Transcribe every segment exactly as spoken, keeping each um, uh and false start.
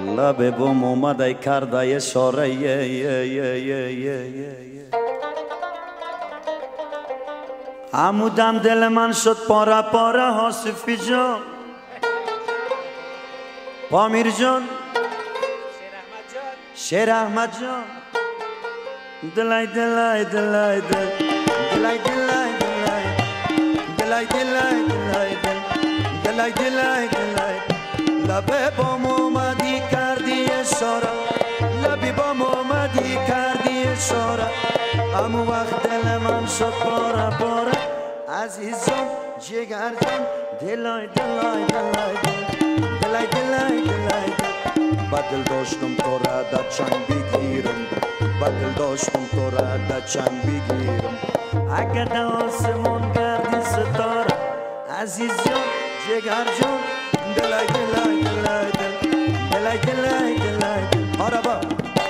لب بوم اومده کرده اشاره یه یه یه یه یه یه عمودم دل من شد پاره پاره حاصفی جان پامیر جان شیر احمد جان دلای دلای دلای دل دلای دلای دلای دلای دلای دلای دل دلای دلای دلای لبه بام اومدی کردی اشاره لبی بام اومدی کردی اشاره امو وقت دل من شد پاره پاره عزیزم جگر جان دلای دلای دلای دلای دلای دلای بدل داشتم تو را در چنگ بگیرم بدل داشتم تو را در چنگ بگیرم اگه در آسمون گردی ستاره عزیز جان جگر جان دلای دلای دلای دلای دلای دلای آره با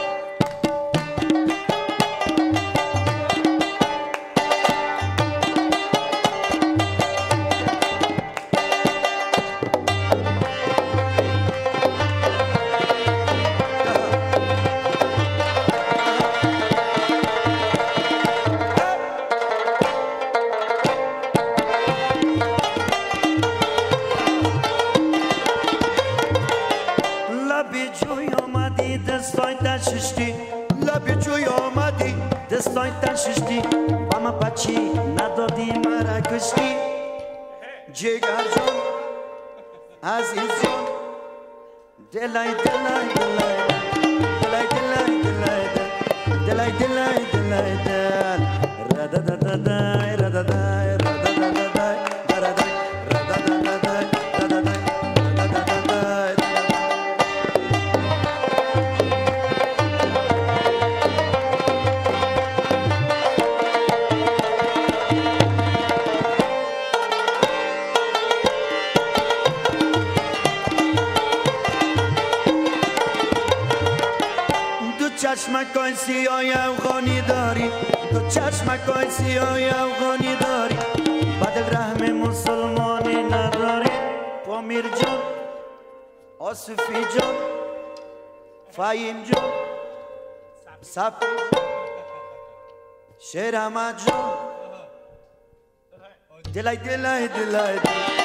دستای تششتی لبی جوی آمدی دستای تششتی اما بچی ندادی مرا کشتی جگر جان عزیز جان دلای دلای دلای دلای دلای دلای دلای دلای دلای دل ردا دا دا دا ردا دا ردا دا دا دا ردا دا ردا دا دا ردا دا چشمکای سیای افغانی داری تو چشمکای سیای افغانی داری بدل رحم مسلمانی نداری پامیر جان آصفی جان فایم جان صفی جان شیر احمد جان دلای دلای دلای